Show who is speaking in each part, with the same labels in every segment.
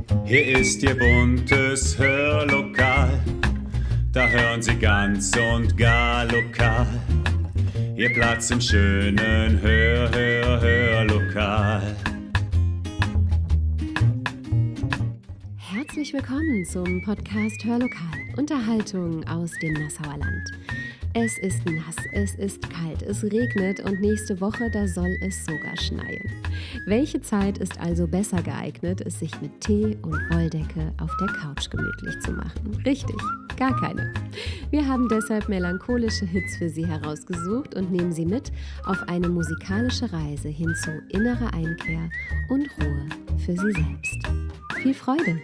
Speaker 1: Hier ist Ihr buntes Hörlokal, da hören Sie ganz und gar lokal. Ihr Platz im schönen Hörlokal.
Speaker 2: Herzlich willkommen zum Podcast Hörlokal, Unterhaltung aus dem Nassauer Land. Es ist nass, es ist kalt, es regnet und nächste Woche, da soll es sogar schneien. Welche Zeit ist also besser geeignet, es sich mit Tee und Wolldecke auf der Couch gemütlich zu machen? Richtig, gar keine. Wir haben deshalb melancholische Hits für Sie herausgesucht und nehmen Sie mit auf eine musikalische Reise hin zu innerer Einkehr und Ruhe für Sie selbst. Viel Freude!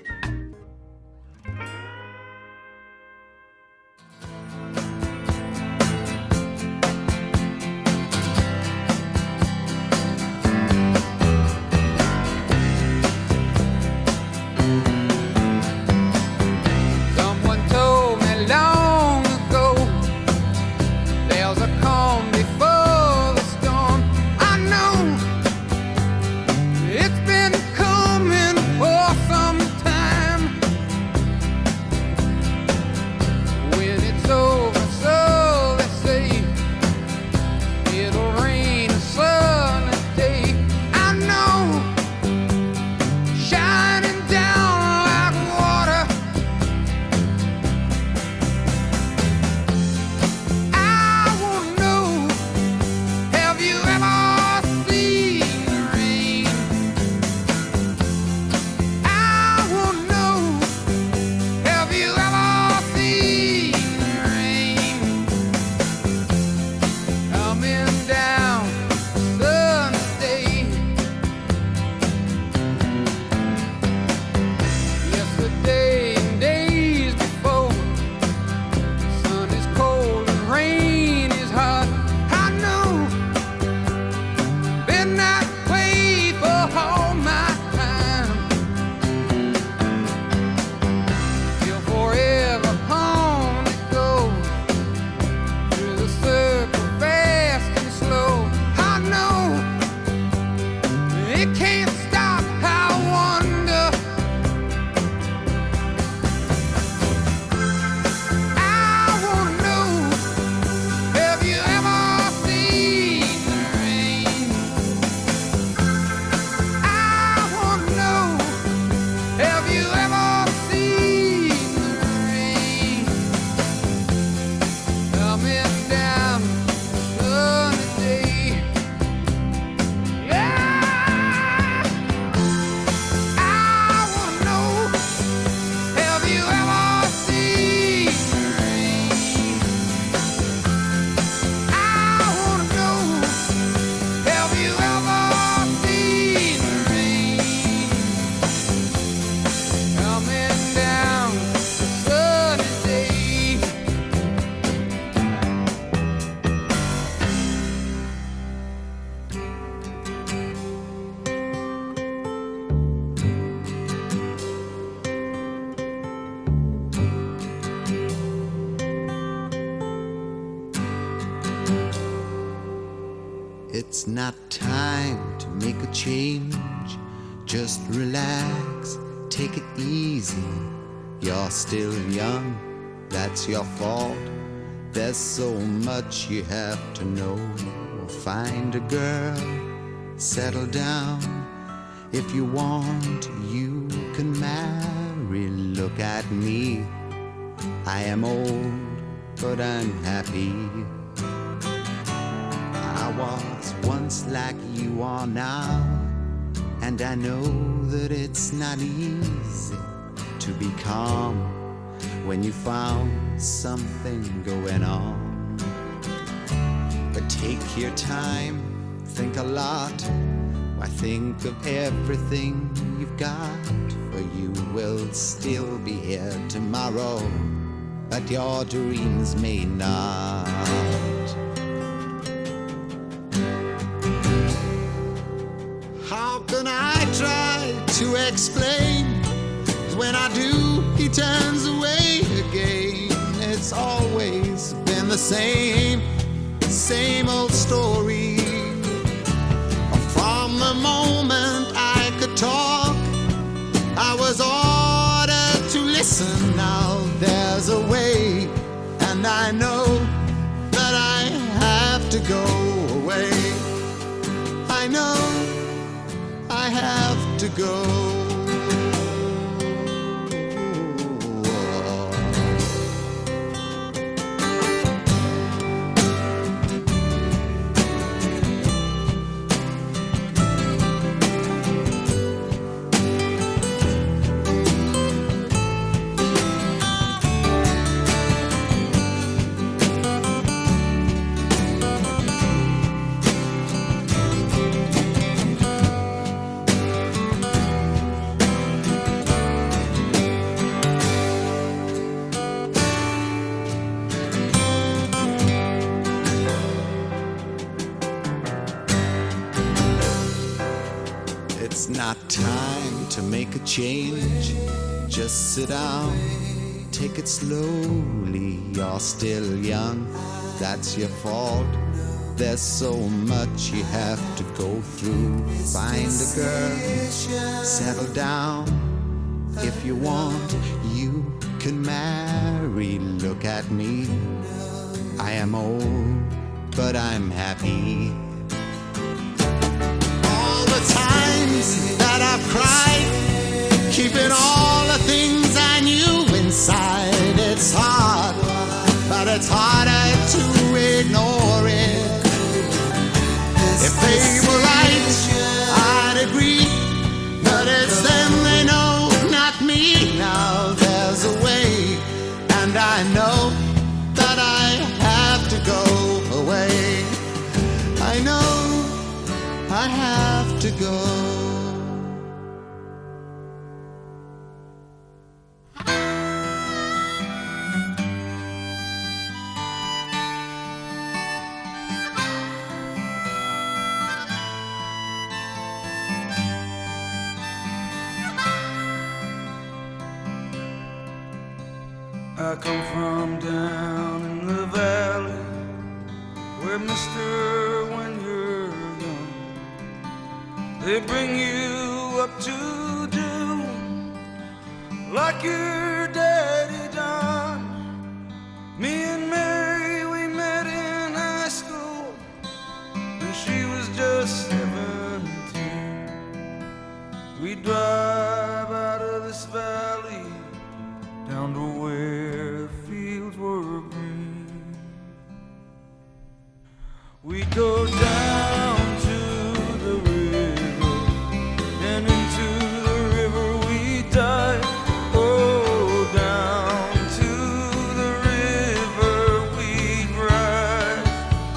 Speaker 3: It's not time to make a change. Just relax, take it easy. You're still young, that's your fault. There's so much you have to know. Find a girl, settle down. If you want, you can marry. Look at me, I am old, but I'm happy. I was once like you are now, and I know that it's not easy to be calm when you found something going on. But take your time, think a lot. Why, think of everything you've got, for you will still be here tomorrow, but your dreams may not. How can I try to explain? 'Cause when I do, he turns away again. It's always been the same old story. From the moment I could talk, I was all to go. It's not time to make a change. Just sit down, take it slowly. You're still young, that's your fault. There's so much you have to go through. Find a girl, settle down. If you want, you can marry. Look at me, I am old, but I'm happy. Times that I've cried, keeping all the things I knew inside. It's hard, but it's harder to ignore it. If they were right, I'd agree, but it's them they know, not me. Now there's a way, and I know that I have to go away. I know I have to go.
Speaker 4: I come from down in the valley, where mister, when you're young, they bring you up to do like your daddy done. Me and Mary, we met in high school when she was just 17. We drive out of this valley down to where fields were green. We go down to the river, and into the river we dive. Oh, down to the river we drive.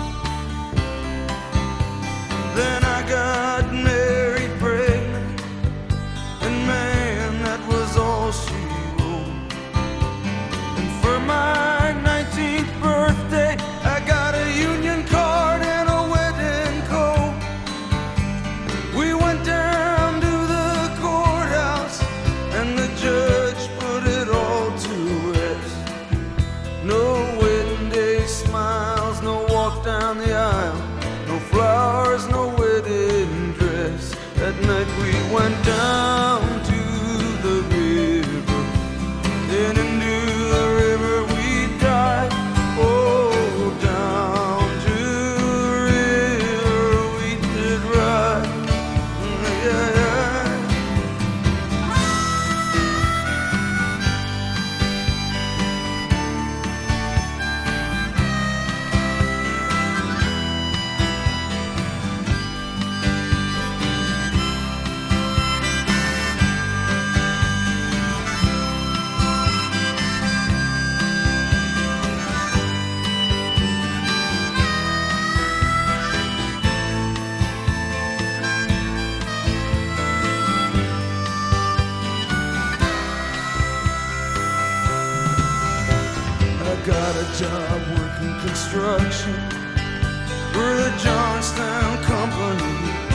Speaker 4: Then I got married, pregnant, and man, that was all she wrote. And for my 19th birthday, I got a union card and a wedding coat. We went down to the courthouse, and the judge put it all to rest. No wedding day smiles, no walk down the aisle, no flowers, no wedding dress. That night we went down to the river, then into the river we dive. Oh, down to the river we did ride. Yeah, yeah. I got a job working construction for the Johnstown Company.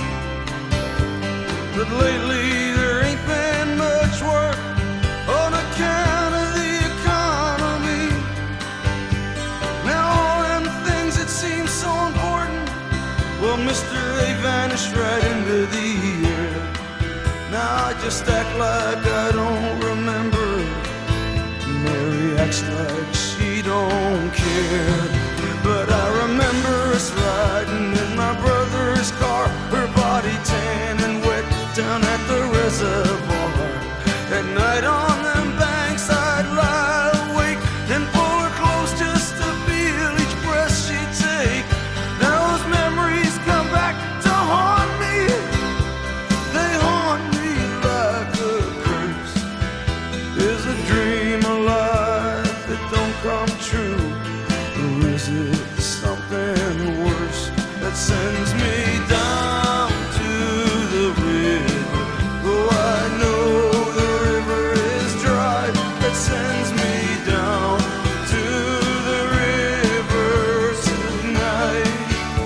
Speaker 4: But lately there ain't been much work on account of the economy. Now all them things that seem so important, well, mister, they vanished right into the air. Now I just act like I don't remember. Mary acts like she don't care. But I remember us riding in my brother's car, her body tan and wet down at the reservoir. At night on them banks I'd lie awake and pull her close just to feel each breath she'd take. Those memories come back to haunt me. They haunt me like a curse. Is a dream alive that don't come true? Or is it something worse that sends me down to the river? Oh, I know the river is dry. That sends me down to the river tonight.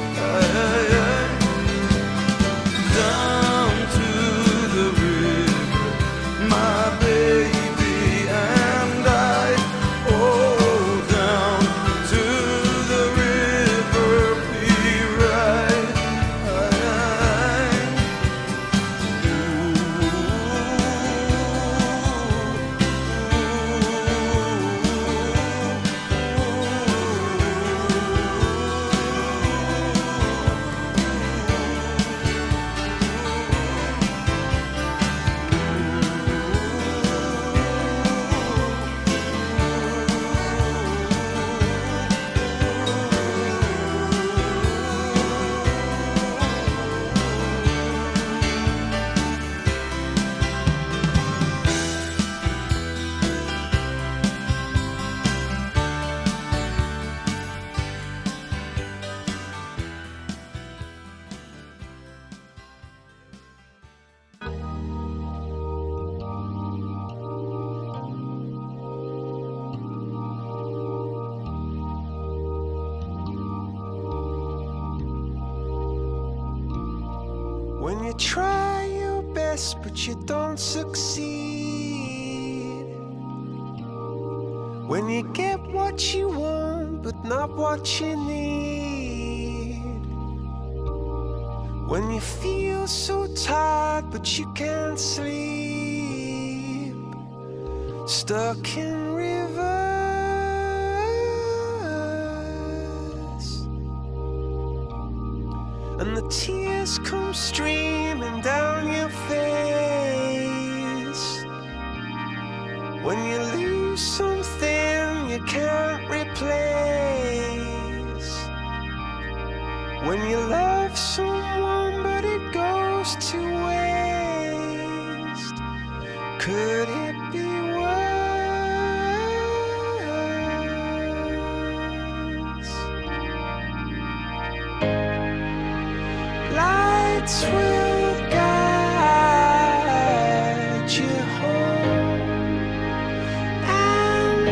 Speaker 4: Down to the river, my baby and I. Oh, down to the river, be right.
Speaker 5: When you try your best but you don't succeed, when you get what you want but not what you need, when you feel so tired but you can't sleep, stuck in rivers, and the tears come streaming down your face, when you lose something you can't replace, when you love someone but it goes to waste, could it be worse? Lights will guide you home and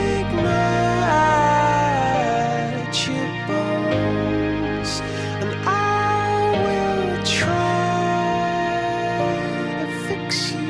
Speaker 5: ignite your bones, and I will try to fix you.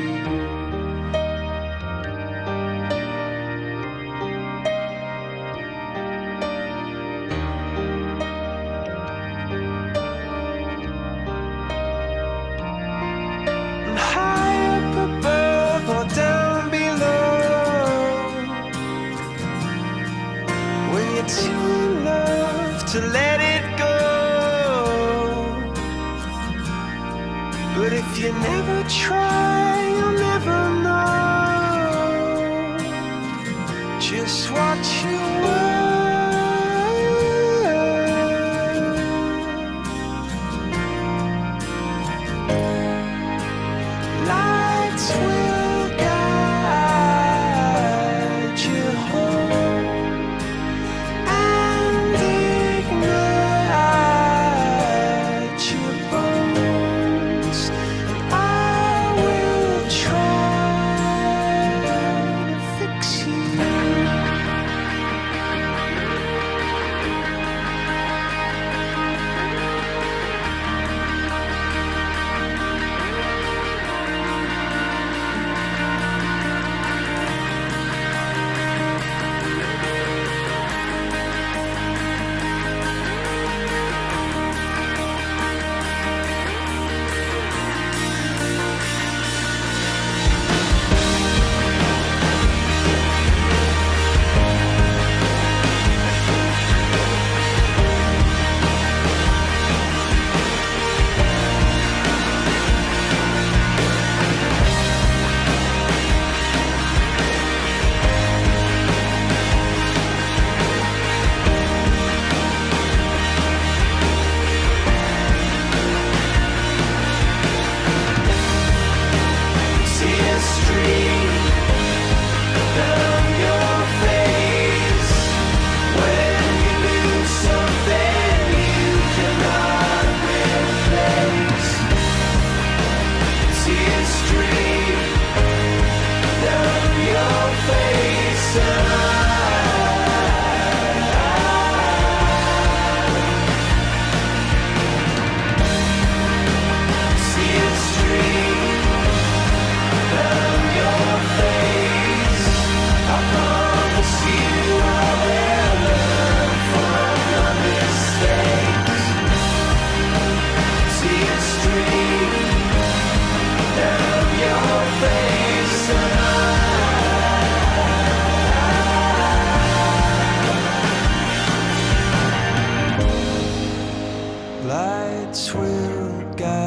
Speaker 5: Lights will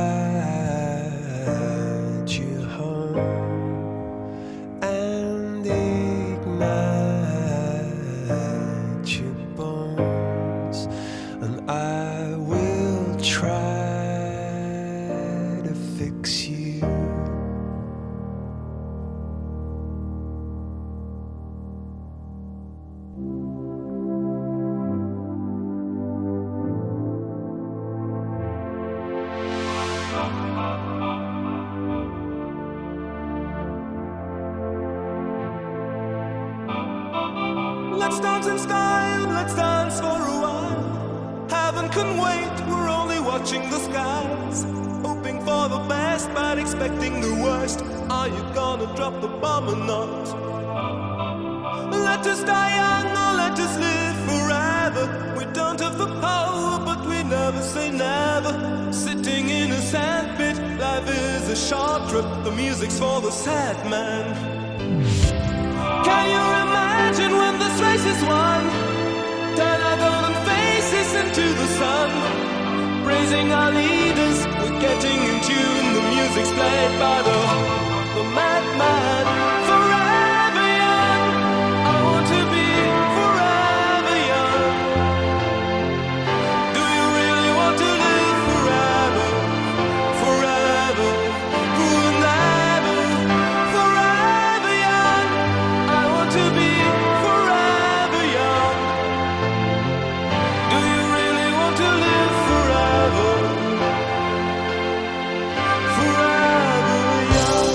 Speaker 5: guide you home and ignite your bones, and I will try to fix you. Let's dance in style, let's dance for a while. Heaven can wait, we're only watching the skies. Hoping for the best, but expecting the worst. Are you gonna drop the bomb or not? Let us die young or let us live forever. We don't have the power, but we never say never. Sitting in a sandpit, life is a short trip. The music's for the sad man. Can you imagine when this race is won? Turn our golden faces into the sun. Praising our leaders, we're getting in tune. The music's played by the madman. Forever young, I want to be forever young. Do you really want to live forever? Forever, forever, forever young. I want to be forever young. Do you really want to live forever? Forever young.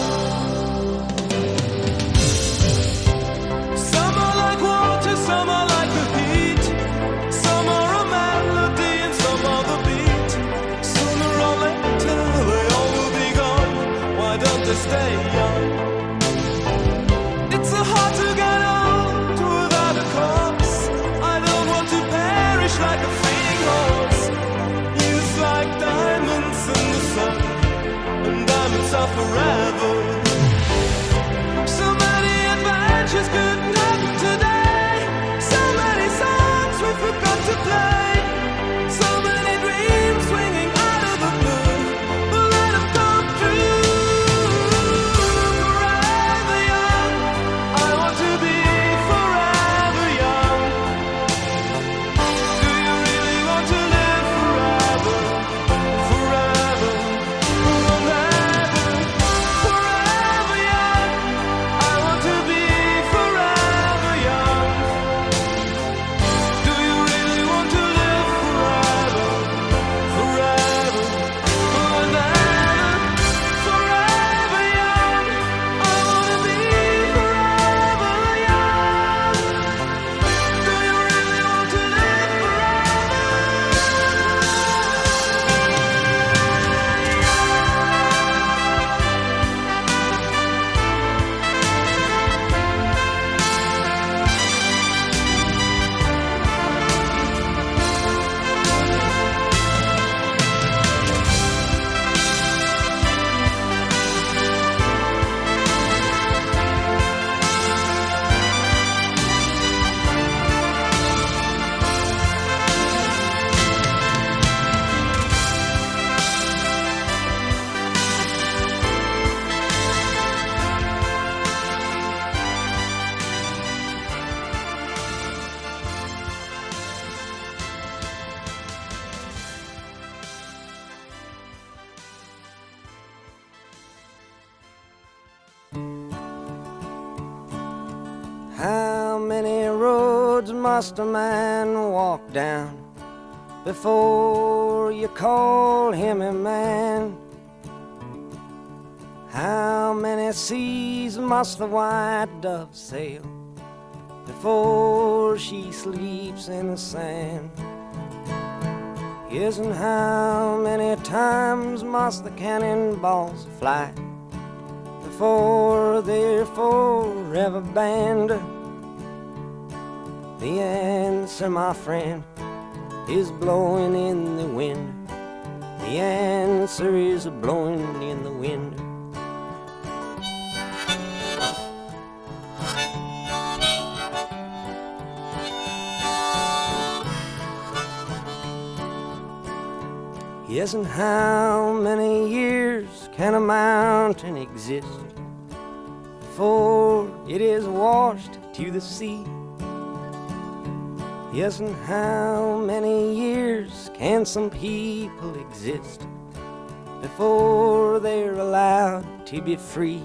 Speaker 5: Some are like water, some are like the heat. Some are a melody and some are the beat. Sooner or later they all will be gone. Why don't they stay young? It's so hard to get old without a cause. I don't want to perish like a fleeting horse. Youth like diamonds in the sun, and diamonds are forever. So many adventures couldn't happen today. So many songs we forgot to play. So many dreams swinging out of the blue. But let them come true. Forever young, I want to be forever young. Do you really want to live forever? Forever, forever, forever
Speaker 6: many roads must a man walk down before you call him a man? How many seas must the white dove sail before she sleeps in the sand? Yes, and how many times must the cannonballs fly before they're forever banned? The answer, my friend, is blowing in the wind. The answer is blowing in the wind. Yes, and how many years can a mountain exist before it is washed to the sea? Yes, and how many years can some people exist before they're allowed to be free?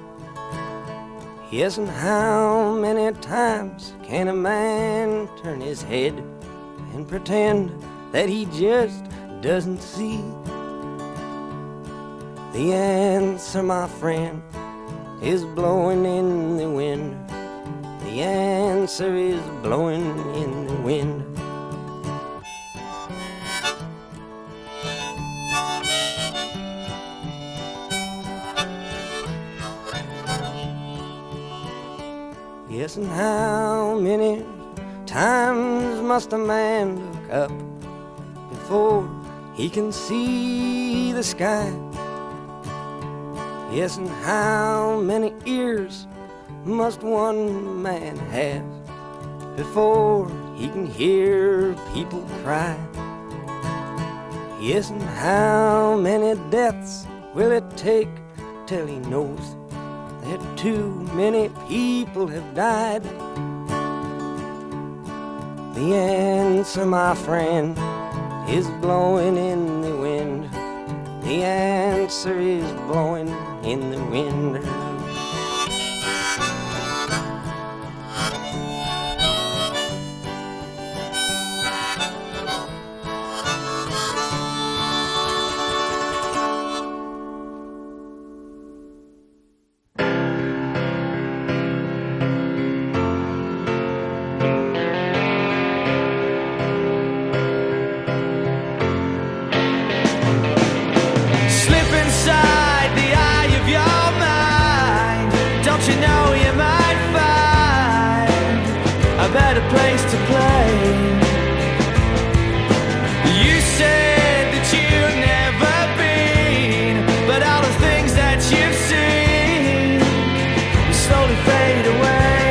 Speaker 6: Yes, and how many times can a man turn his head and pretend that he just doesn't see? The answer, my friend, is blowing in the wind. The answer is blowing in the wind. Yes, and how many times must a man look up before he can see the sky? Yes, and how many ears must one man have before he can hear people cry? Yes, and how many deaths will it take till he knows that too many people have died? The answer, my friend, is blowing in the wind. The answer is blowing in the wind.
Speaker 4: Place to play. You said that you've never been, but all the things that you've seen slowly fade away.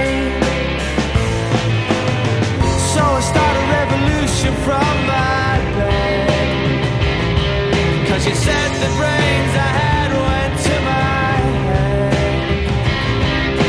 Speaker 4: So I start a revolution from my bed, 'cause you said the brains I had went to my head.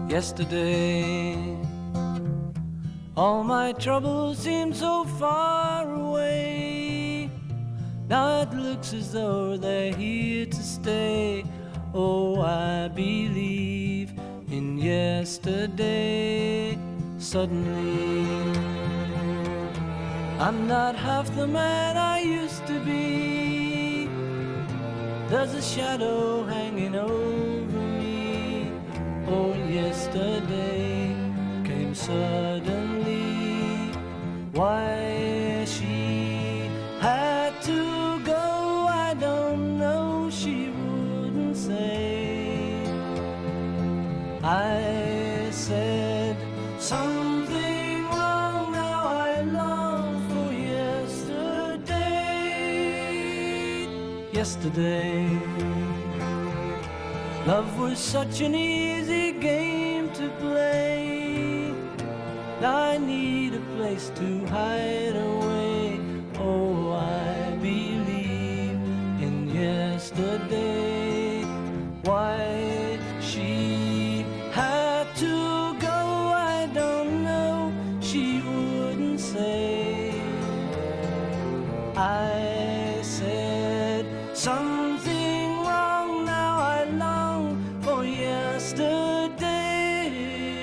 Speaker 7: yesterday. All my troubles seem so far away. Now it looks as though they're here to stay. Oh, I believe in yesterday. Suddenly, I'm not half the man I used to be. There's a shadow hanging over me. Oh, yesterday came suddenly. Why she had to go, I don't know, she wouldn't say. I said something wrong, now I long for yesterday. Yesterday, love was such an easy game to play. Now I need a place to hide away. Oh, I believe in yesterday. Why she had to go, I don't know, she wouldn't say. I said something wrong, now I long for yesterday.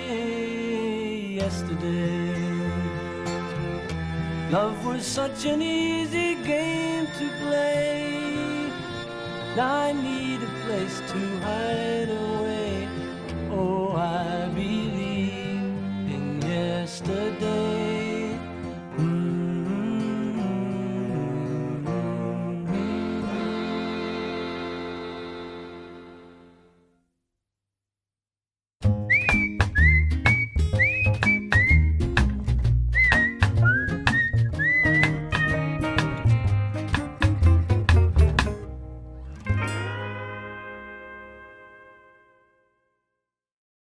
Speaker 7: Yesterday, love was such an easy game to play. Now I need a place to hide away. Oh, I believe